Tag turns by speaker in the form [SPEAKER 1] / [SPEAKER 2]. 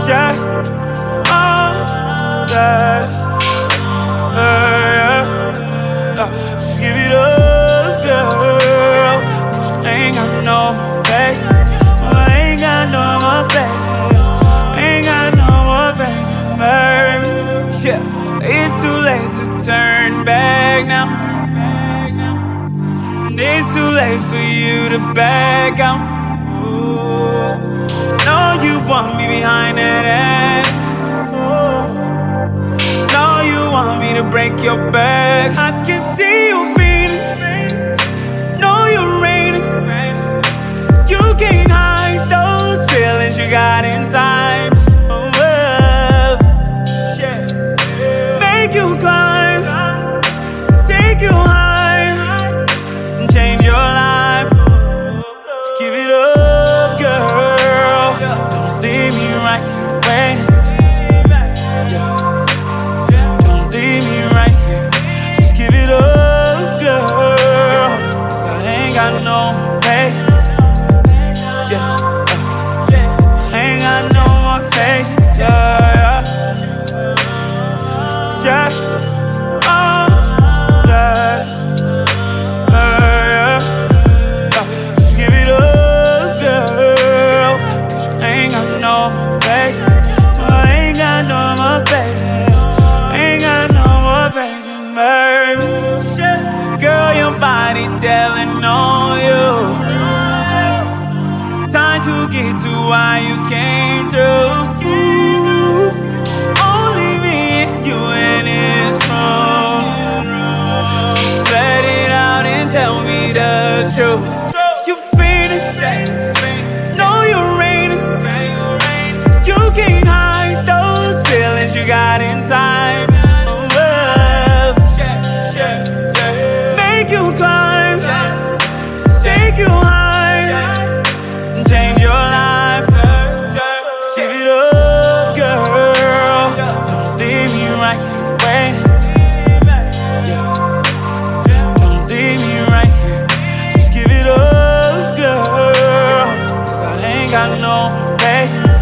[SPEAKER 1] Yeah, oh, yeah, just give it up, girl. I ain't got no more patience. I ain't got no more patience. Ain't got no more patience, baby. Yeah, it's too late to turn back now. It's too late for you to back out. Ooh. No, you want me behind that ass. Ooh. No, you want me to break your back. I can see you feeling. No, you're raining. You can't hide those feelings you got inside. Oh, yeah. Make you climb, take you high, and change your life. Just give it up, girl. Don't leave me right here waiting. Don't leave me right here. Just give it up, girl. 'Cause I ain't got no more patience. Ain't got no more patience. Yeah. Oh, yeah. Just give it up, girl. 'Cause I ain't got no more patience. I ain't got no more patience. Ain't got no more patience, baby. Girl, your body telling on you. Time to get to why you came through. Only me and you in this room. Just let it out and tell me the truth. You feeling? No, you're raining. You can't hide those feelings you got inside. Make you climb, take you high, change your life. Give it up, girl. Don't leave me right here waiting. Don't leave me right here. Just give it up, girl. 'Cause I ain't got no patience.